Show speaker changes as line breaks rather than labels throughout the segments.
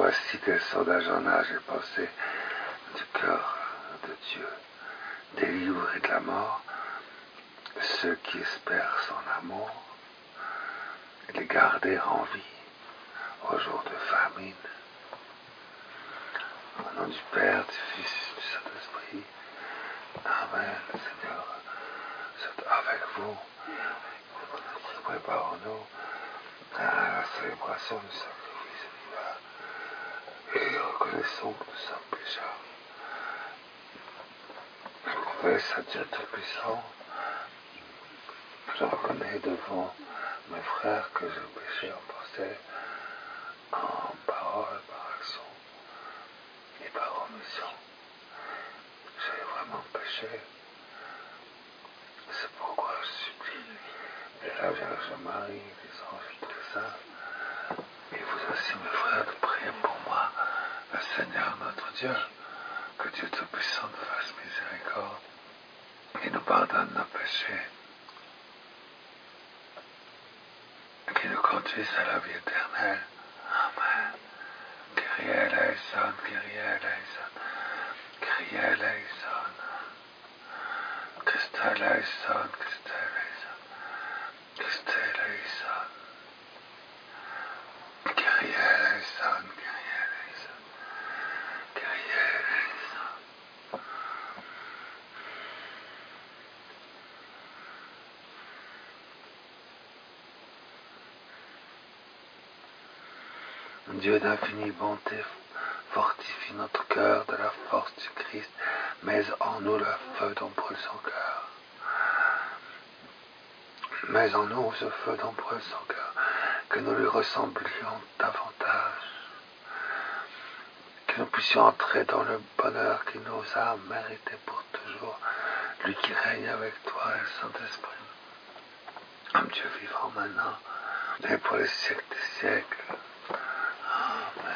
voici quel sondage en âge est passé du cœur de Dieu, délivrer de la mort ceux qui espèrent son amour, et les garder en vie au jour de famine. Au nom du Père, du Fils et du Saint-Esprit. Amen. Seigneur, c'est avec vous. Préparons-nous à la célébration du sacrifice vivant et reconnaissons que nous sommes pécheurs. Je confesse à Dieu Tout-Puissant. Je reconnais devant mes frères que j'ai péché en pensée, en parole, par action et par omission. J'ai vraiment péché. C'est pourquoi je supplie et la Vierge Marie, les anges et tous les saints, et vous aussi mes frères, de prier pour moi, le Seigneur notre Dieu, que Dieu Tout-Puissant nous fasse miséricorde et nous pardonne nos péchés, qui nous conduise à la vie éternelle. Amen. Kyrie eleison, Kyrie eleison, Kyrie eleison, Christe eleison, Christe eleison, Christe eleison, Kyrie eleison, Kyrie eleison, Kyrie eleison. Dieu d'infinie bonté, fortifie notre cœur de la force du Christ, mets en nous le feu dont brûle son cœur. Mets en nous ce feu dont brûle son cœur, que nous lui ressemblions davantage, que nous puissions entrer dans le bonheur qui nous a mérité pour toujours, lui qui règne avec toi et le Saint-Esprit, un Dieu vivant maintenant et pour les siècles des siècles. Amen.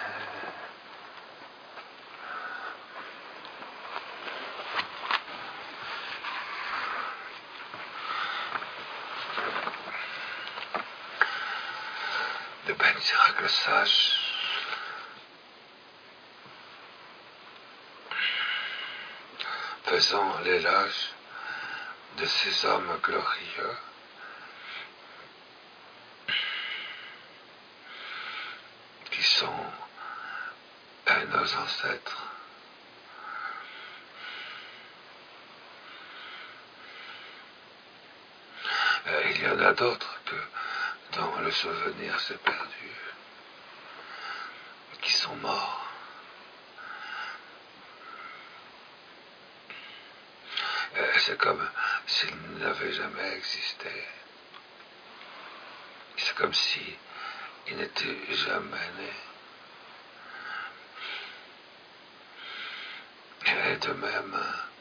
De Ben Sirac le sage, faisant l'éloge de ces hommes glorieux, qui sont nos ancêtres. Il y en a d'autres que dont le souvenir s'est perdu, qui sont morts. C'est comme s'ils n'avaient jamais existé. C'est comme si ils n'étaient jamais nés. Et de même,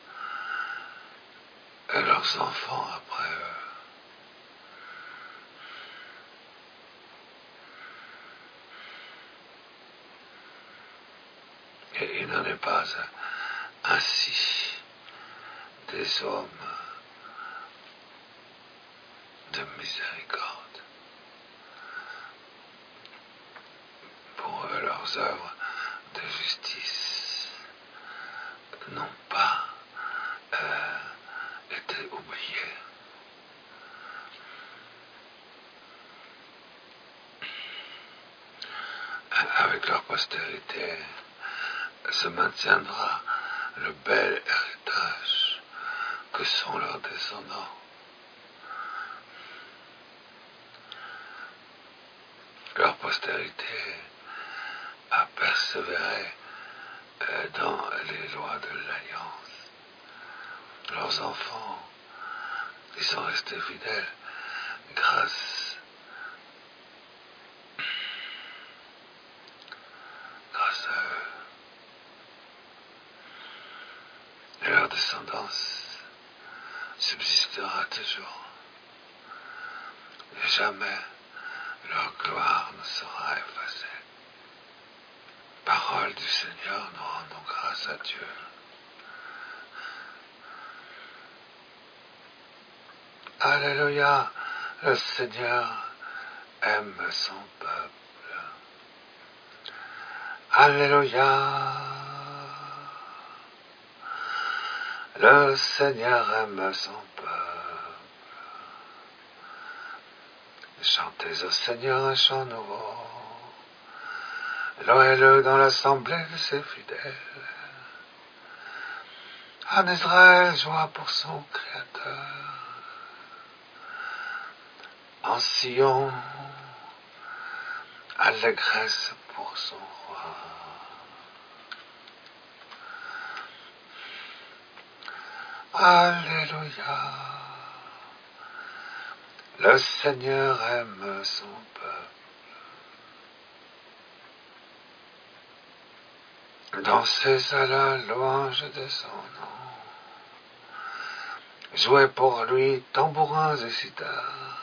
leurs enfants après eux. Et il n'en est pas ainsi des hommes de miséricorde. Pour eux, leurs œuvres de justice n'ont pas été oubliées. Avec leur postérité se maintiendra le bel héritage que sont leurs descendants. Leur postérité a persévéré dans les lois de l'Alliance. Leurs enfants, ils sont restés fidèles grâce à eux. Et leur descendance subsistera toujours. Et jamais leur gloire ne sera effacée. Parole du Seigneur, nous rendons grâce à Dieu. Alléluia, le Seigneur aime son peuple. Alléluia. Le Seigneur aime son peuple. Chantez au Seigneur un chant nouveau. Louez-le dans l'assemblée de ses fidèles. En Israël, joie pour son Créateur. En Sion, allégresse pour son roi. Alléluia. Le Seigneur aime son peuple. Dansez à la louange de son nom. Jouez pour lui tambourins et cithars.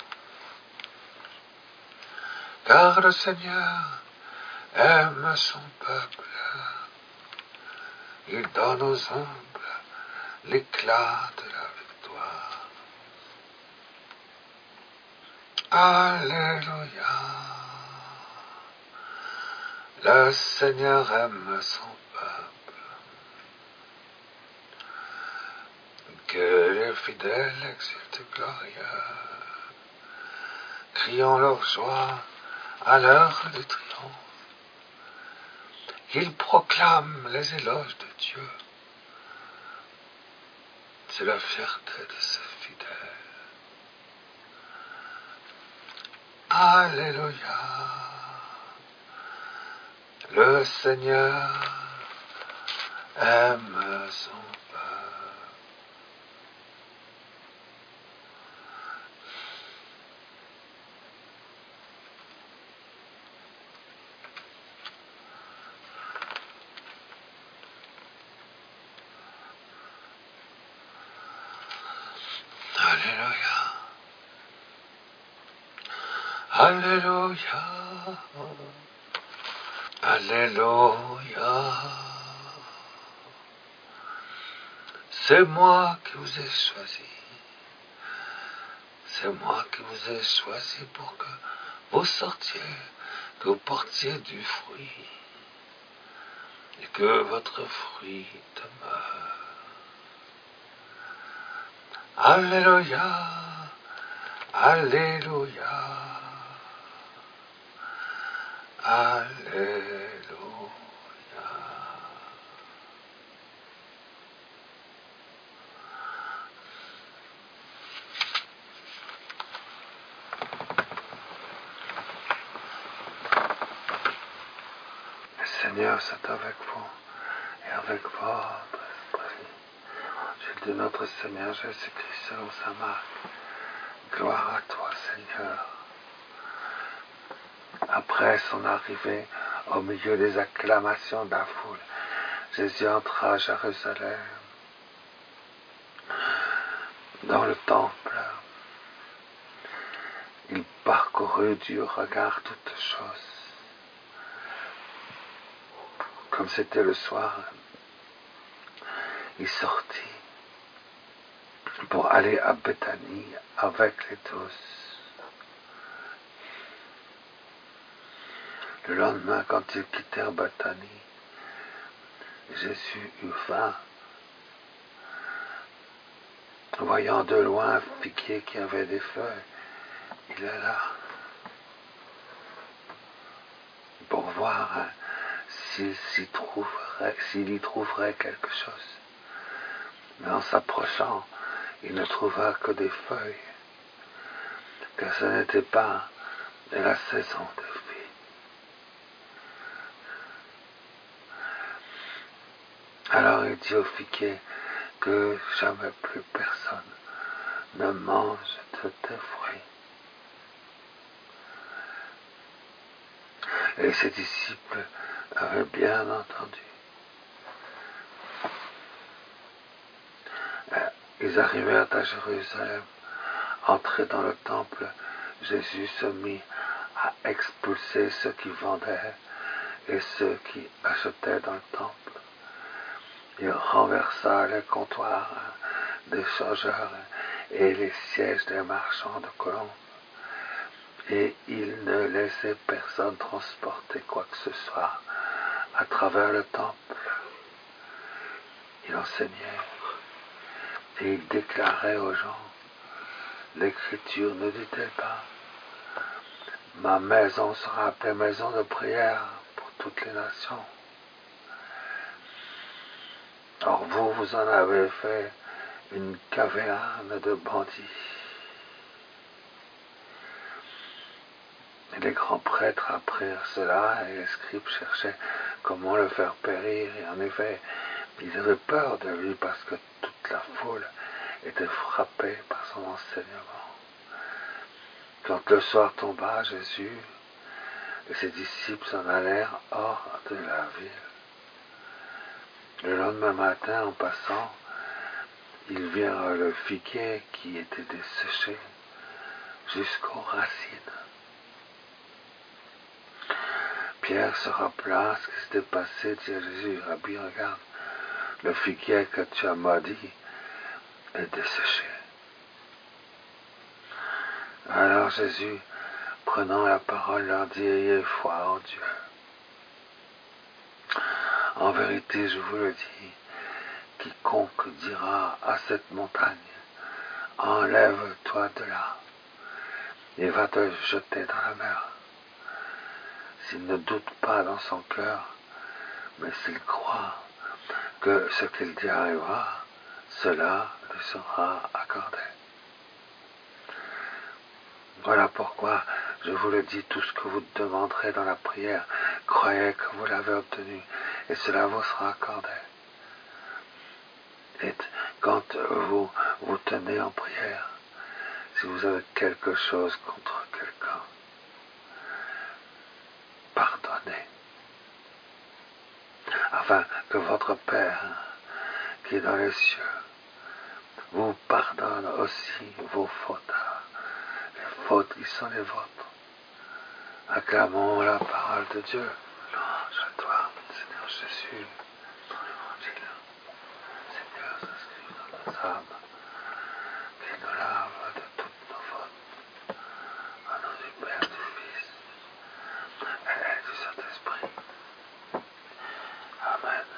Car le Seigneur aime son peuple. Il donne aux humbles l'éclat de la victoire. Alléluia. Le Seigneur aime son peuple. Que les fidèles exultent glorieux, criant leur joie à l'heure du triomphe. Ils proclament les éloges de Dieu. C'est la fierté de ses fidèles. Alléluia. Le Seigneur aime son peuple. Alléluia. Alléluia. Alléluia. C'est moi qui vous ai choisi. C'est moi qui vous ai choisi pour que vous sortiez, que vous portiez du fruit et que votre fruit demeure. Alléluia. Alléluia. Alléluia. Le Seigneur c'est avec vous et avec votre esprit. J'ai de notre Seigneur Jésus-Christ selon sa marque. Gloire à toi, Seigneur. Après son arrivée, au milieu des acclamations de la foule, Jésus entra à Jérusalem, dans le temple. Il parcourut du regard toutes choses. Comme c'était le soir, il sortit pour aller à Béthanie avec les 12. Le lendemain, quand ils quittèrent Béthanie, Jésus eut faim. Voyant de loin un figuier qui avait des feuilles, il alla pour voir s'il y trouverait quelque chose. Mais en s'approchant, il ne trouva que des feuilles, car ce n'était pas de la saison des figues. Alors il dit au figuier que jamais plus personne ne mange de tes fruits. Et ses disciples avaient bien entendu. Ils arrivèrent à Jérusalem. Entrés dans le temple, Jésus se mit à expulser ceux qui vendaient et ceux qui achetaient dans le temple. Il renversa les comptoirs des changeurs et les sièges des marchands de colombes. Et il ne laissait personne transporter quoi que ce soit à travers le temple. Il enseignait et il déclarait aux gens, l'Écriture ne dit-elle pas, ma maison sera appelée maison de prière pour toutes les nations. Or vous, vous en avez fait une caverne de bandits. Et les grands prêtres apprirent cela et les scribes cherchaient comment le faire périr. Et en effet, ils avaient peur de lui parce que toute la foule était frappée par son enseignement. Quand le soir tomba, Jésus et ses disciples s'en allèrent hors de la ville. Le lendemain matin, en passant, ils virent le figuier qui était desséché jusqu'aux racines. Pierre se rappela ce qui s'était passé, dit à Jésus, Rabbi, regarde, le figuier que tu as maudit est desséché. Alors Jésus, prenant la parole, leur dit, ayez foi en Dieu. En vérité, je vous le dis, quiconque dira à cette montagne, enlève-toi de là, et va te jeter dans la mer. S'il ne doute pas dans son cœur, mais s'il croit que ce qu'il dit arrivera, cela lui sera accordé. Voilà pourquoi je vous le dis, tout ce que vous demanderez dans la prière, croyez que vous l'avez obtenu, et cela vous sera accordé. Et quand vous vous tenez en prière, si vous avez quelque chose contre quelqu'un, pardonnez, afin que votre Père, qui est dans les cieux, vous pardonne aussi vos fautes, les fautes qui sont les vôtres. Acclamons la parole de Dieu. Louange à toi, Seigneur Jésus, ton évangile. Seigneur, s'inscrit dans nos âmes, qui nous lave de toutes nos fautes. Au nom du Père, du Fils et du Saint-Esprit. Amen.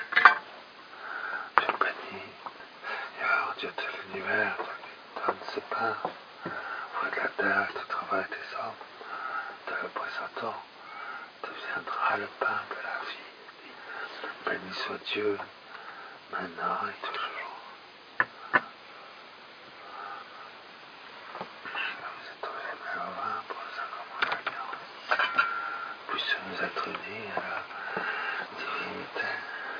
Je bénis, Seigneur, Dieu de l'univers, toi qui donnes ce pain, fruit de la terre, tu travailles tes hommes. Te le présentant, deviendra le pain de la vie. Béni soit Dieu, maintenant et toujours. Vous êtes ouvert au vin pour le sacrement de l'alliance. Puisse nous être unis à la divinité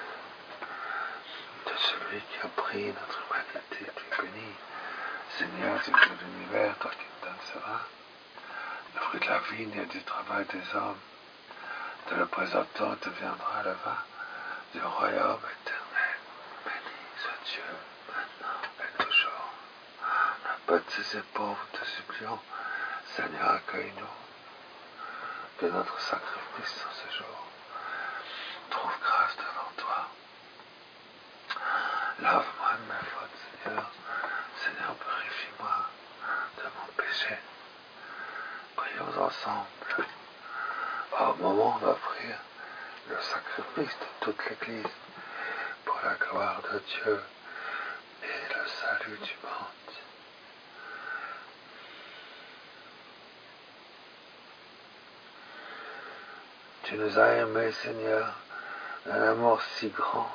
de celui qui a pris notre humanité. Tu es béni, Seigneur, Dieu de l'univers, toi qui me donnes ce vin. Le fruit de la vigne et du travail des hommes, te le présentant deviendra le vin du royaume éternel. Béni soit Dieu, maintenant et toujours. Petits et pauvres, te supplions, Seigneur, accueille-nous, que notre sacrifice en ce jour trouve grâce devant toi. Lave-moi de mes fautes, Seigneur. Seigneur, purifie-moi de mon péché. Prions ensemble au moment d'offrir le sacrifice de toute l'Église pour la gloire de Dieu et le salut du monde. Tu nous as aimés, Seigneur, d'un amour si grand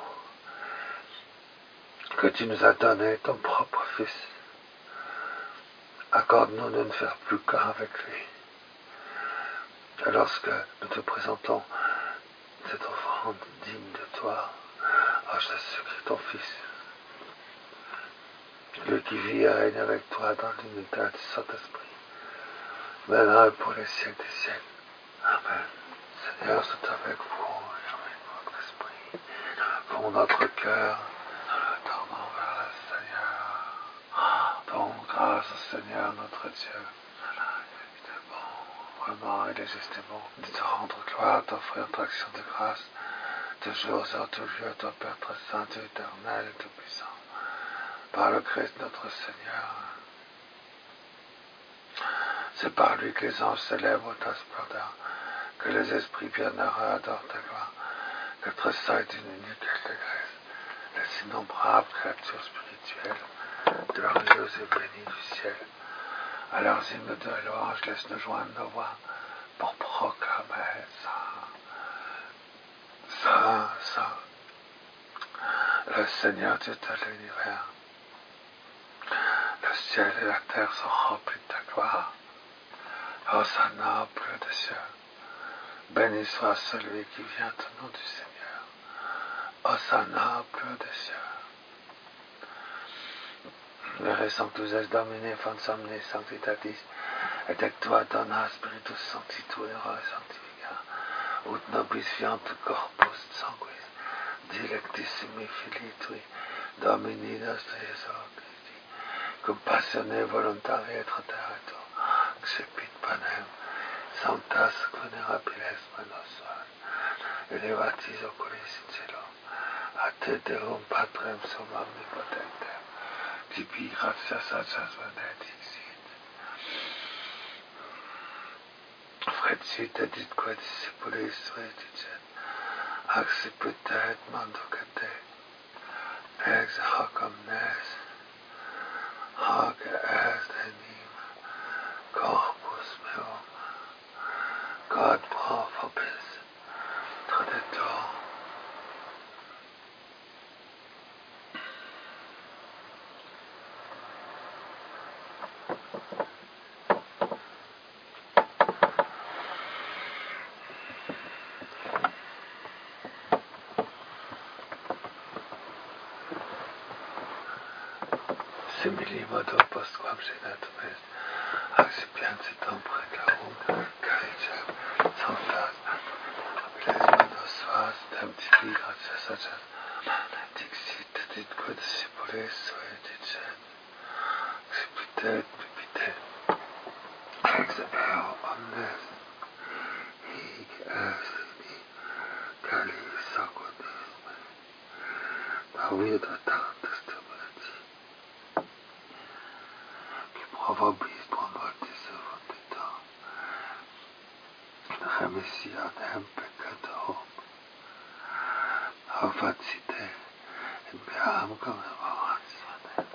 que tu nous as donné ton propre Fils. Accorde-nous de ne faire plus qu'un avec lui. Et lorsque nous te présentons cette offrande digne de toi, ô Jésus-Christ, ton Fils, lui qui vit et règne avec toi dans l'unité du Saint-Esprit, maintenant et pour les siècles des siècles. Amen. Seigneur, c'est avec vous et avec votre esprit. Pour notre cœur, nous le tournons vers le Seigneur. Donc, grâce au Seigneur notre Dieu. Il est bon, vraiment, il est juste et bon de te rendre gloire, t'offrir notre action de grâce, toujours et en tout lieu, ton Père très saint, Dieu éternel et tout puissant. Par le Christ notre Seigneur. C'est par lui que les anges célèbrent ta splendeur, que les esprits bienheureux adorent ta gloire. Notre sang est une unique allégresse. Les innombrables créatures spirituelles, glorieuses et bénies du ciel, à leurs hymnes de louange, laisse-nous joindre nos voix pour proclamer Saint, Saint, Saint, le Seigneur Dieu de l'univers. Le ciel et la terre sont remplis de ta gloire. Hosanna au plus haut des cieux. Béni soit celui qui vient au nom du Seigneur. Hosanna au plus haut des cieux. Vere sanctus es Domine, fons omnis sanctitatis, et ectua dona Spiritus Sancti tuero sanctifica, ut nobis fiant corpus sanguis, dilectissimi filii tui, Domini nostri Jesu Christi, cum passione voluntaria et traterratur, xepit panem, sanctas venerabiles manos suae, elevatis oculis in cielo, a te Deum Patrem sum omnipotentem, tibi gratias agias benedicit. Frecit edit quae discipulis tuis dicet, accipit et manducete, ex hoc omnes, hoc est enim, corpus meum, God pro vobis, traditor. Simili modo postquam senatum est, accipiantitum precarum, caricem, sanctas, les manos suas, dem tibi gratias agias, dixit, dit quod discipulis sui dicet, accipite et bibite, ex eo omnes, hic est in calis sacunisme, pavida tantus turbulenti, provobis promotis vomito, remissionem peccatorum, facite, et beam commemorationem.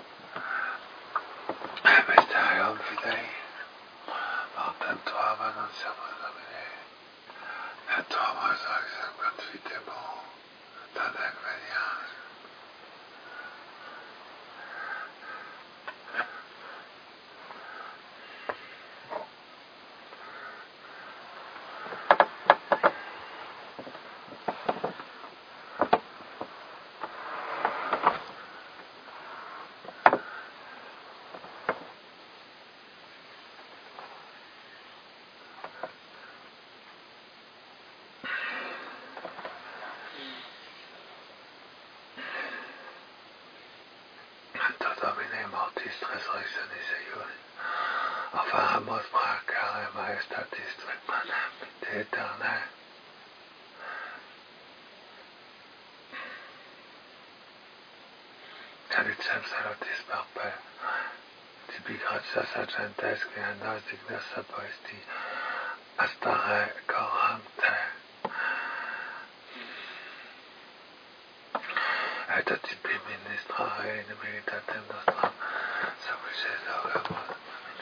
Mysterium Fidei, mortem tuam annunciamus Domine, et tuam resurrectione confitemur, tadec venias. Domine mortis resurrectionis eius, offeramos placare majestatis tui panem vitae aeternae. Calicem salutis perpe, tibi gratias agentes qui a nos dignas sapoisti, astare coram te. Et a tibi ministrare in militatem nostram, suffices auremus.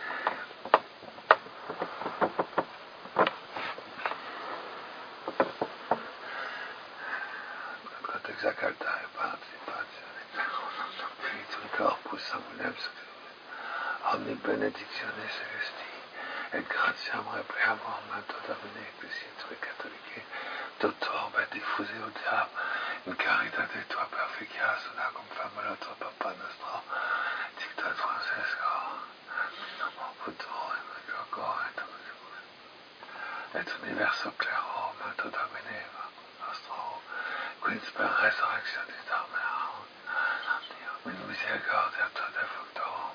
Quod exaltare participatione, filii corpus sanguinem omni benedictione celesti, et gratiam repliamur manto Domine Ecclesiae Tui Catholicae, tutor et diffuse au diable, in caritate tua perficias, una cum famula tua Papa nostro, dictat Francesco, futuro et loco et universo claro, manto Domine nostro, quins per resurrectionis dormiam, in misericordia tua defunctorum.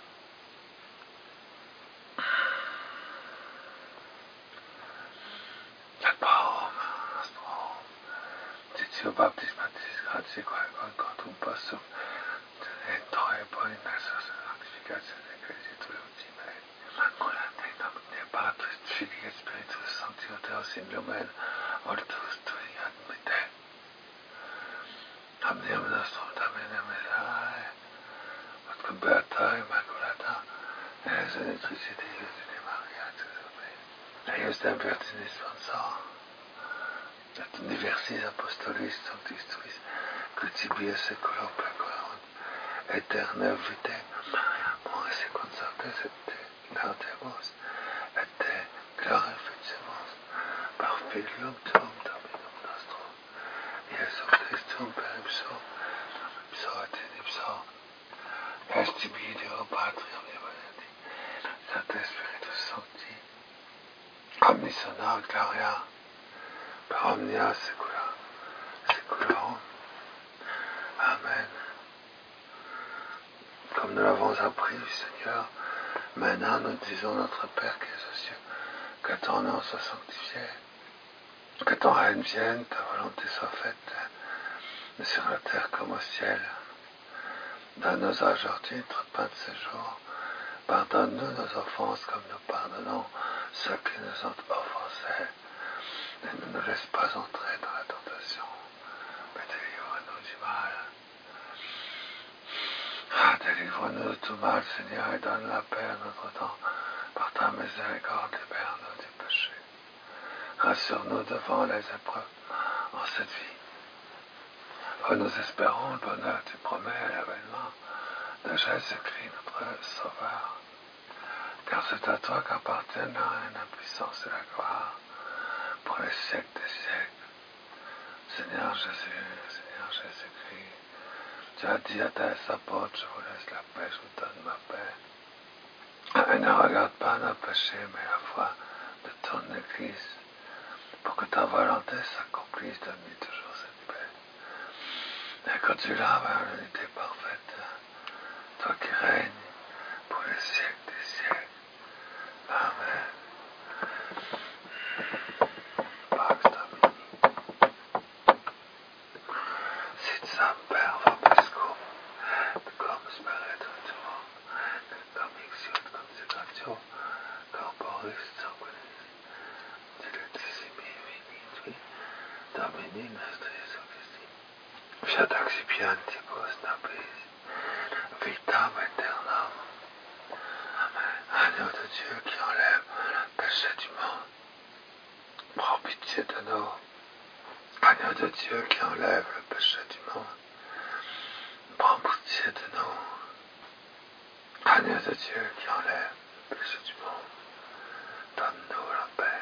Et parum nostrum, Titio baptismatis gratiae quae concotum possum, et troebo in exercens sanctificatione Ecclesiae Tui ultimae, immaculate in nomine Patris, Filii et Spiritus Sancti, Deus in lumen, ortus Tui admite. Omnium nostrum Domine Medae, Votre Beata Immaculata, Esa Nutricia Deus de Maria, Eius Tempertinis Sponsor, et Universis Apostolis Sanctis Tuis, Crucibia Seculo Pecorum, Aeterna Vitae, Maria, Morris et Consortes, et Laudamus, et Te glorificamus, par Filium Tuum Dominum Nostrum, Iesum Christum per ipso, ipso et in ipso, est Video Patri Omnipotenti, Sancte Spiritus Sancti, Omnis honor gloria, per omnia secula, seculorum. Amen. Comme nous l'avons appris, Seigneur, maintenant nous disons notre Père qui est aux cieux, que ton nom soit sanctifié, que ton règne vienne, ta volonté soit faite, sur la terre comme au ciel. Donne-nous aujourd'hui notre pain de ce jour. Pardonne-nous nos offenses comme nous pardonnons ceux qui nous ont offensés. Et ne nous laisse pas entrer dans la tentation, mais délivre-nous du mal. Délivre-nous de tout mal, Seigneur, et donne la paix à notre temps. Par ta miséricorde, libère-nous du péché. Rassure-nous devant les épreuves en cette vie. Oh, nous espérons le bonheur, tu promets, et l'avènement de Jésus-Christ, notre Sauveur. Car c'est à toi qu'appartiennent la puissance et la gloire pour les siècles des siècles. Seigneur Jésus-Christ, tu as dit à tes apôtres, je vous laisse la paix, je vous donne ma paix. Et ne regarde pas nos péchés, mais la foi de ton Église, pour que ta volonté s'accomplisse, donne-lui toujours cette paix. Et conduis-la vers l'unité parfaite, toi qui règnes pour les siècles des siècles. Amen. Pax Domini. Sit semper vobiscum, cum spiritu tuo, cum ixiot consecratio, corporis sanguinis, dilectissimi vinitui, Domini nostri Jesu Christi. Fiat accipientibus nobis, vitam aeternam. Agneau de Dieu qui enlève le péché du monde, prends pitié de nous. Agneau de Dieu qui enlève le péché du monde, prends pitié de nous. Agneau de Dieu qui enlève le péché du monde, donne-nous la paix.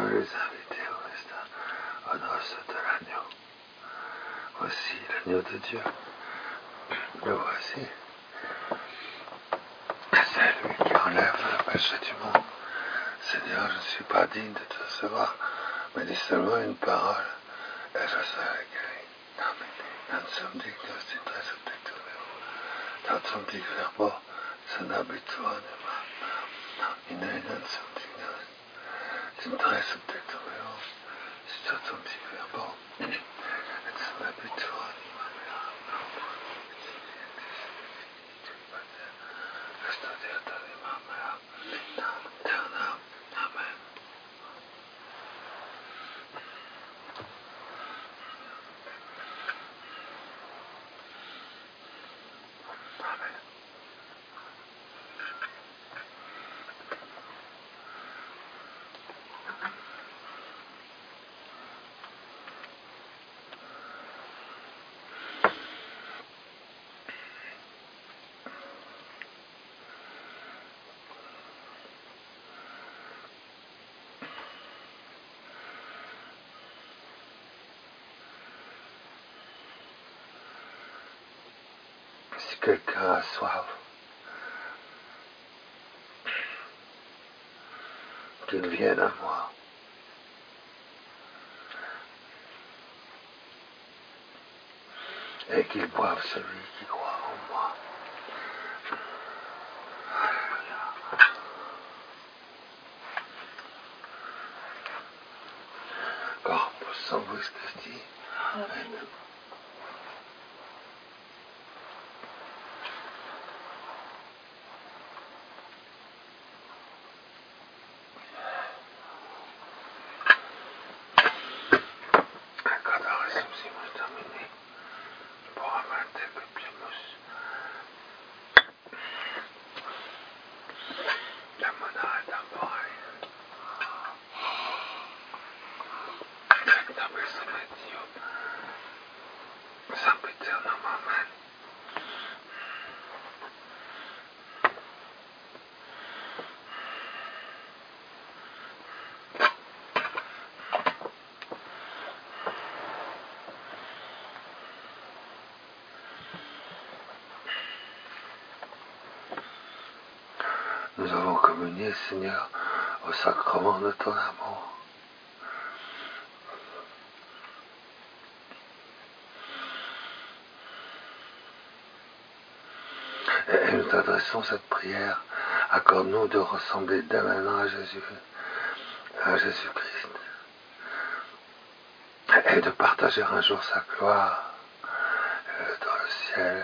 les inviter aux noces de l'agneau. Voici l'agneau de Dieu. Le voici. C'est lui qui enlève le péché du monde. Seigneur, je ne suis pas digne de te recevoir, mais dis seulement une parole, et je serai guéri. Amen. Dan som dignos din presubjektum meum. Dan som dig verbo, son habituanem. Ine dan som dignos din presubjektum meum. Dan som dig verbo, et son habituanem. Si quelqu'un a soif, qu'il vienne à moi. Et qu'il boive celui qui croit en moi. Corpus Sanguis Christi. Amen. Nous avons communié, Seigneur, au sacrement de ton amour. Et nous t'adressons cette prière. Accorde-nous de ressembler dès maintenant à Jésus-Christ. Et de partager un jour sa gloire dans le ciel.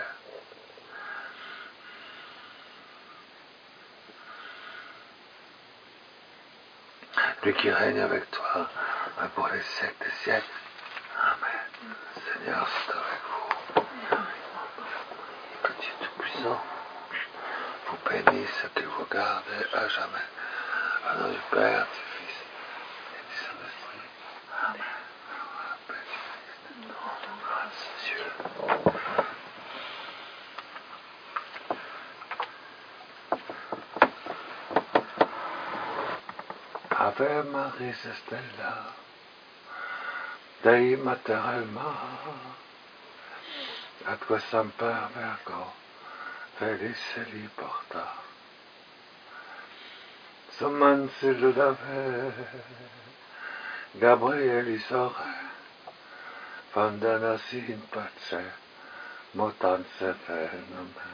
Lui qui règne avec toi pour les siècles des siècles. Amen. Seigneur, c'est avec vous. Que Dieu Tout-Puissant vous bénisse et qu'il vous garde à jamais. Au nom du Père, du Fils et du Saint-Esprit. Amen. Père du Christ. Grâce à Dieu. Ave Maris Stella, Dei Mater Alma, atque semper Virgo, feliceli porta. Sumansi ludave, Gabrielis ore, vandanasi in pace, motanse fenome.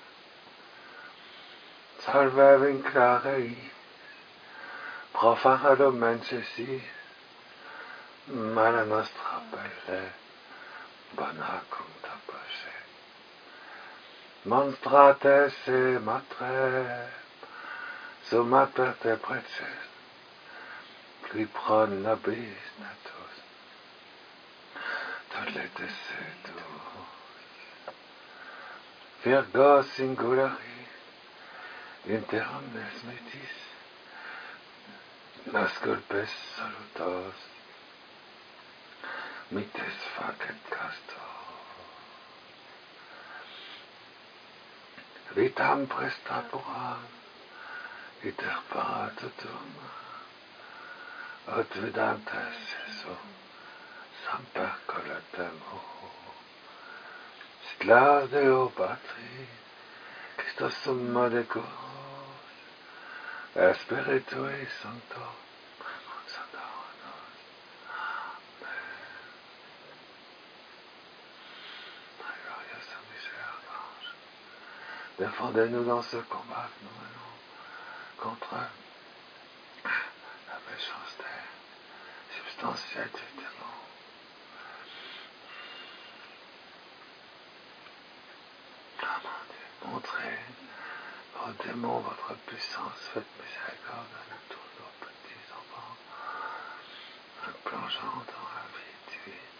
Salve vinclarei, profana domensi, mana nostra pelle, bona cum pace. Monstrate se matre, sumater te preces, qui pro nobis natus, tollete setus. Virgo singulari, inter omnes metis, nasculpes salutos, mites facet castor. Vitam prestaburam, iter paratutum, Advedante Seso, Samper Colatemo, Sitla Deo Patri, Christos Summa de Cos, Espiritui Sancto, Sancto. Gloria Saint Michel Archange, défendez-nous dans ce combat que nous menons contre la méchanceté substantielle du démon. Ah mon Dieu, montrez aux démons votre puissance, faites miséricorde à nous tous, nos petits enfants, en plongeant dans la vie divine,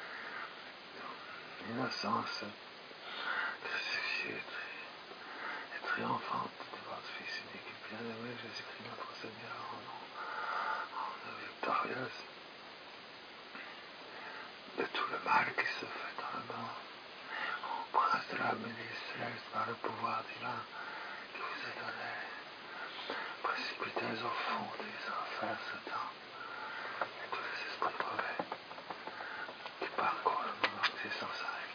l'innocence crucifiée et triomphante de votre Fils unique et bien-aimé Jésus-Christ notre Seigneur, en nous victorieuse de tout le mal qui se fait dans le monde, au prince de la milice céleste par le pouvoir divin qui vous est donné, précipitez au fond des enfers Satan et tous les esprits mauvais qui parcourent le monde entier sans arrêt.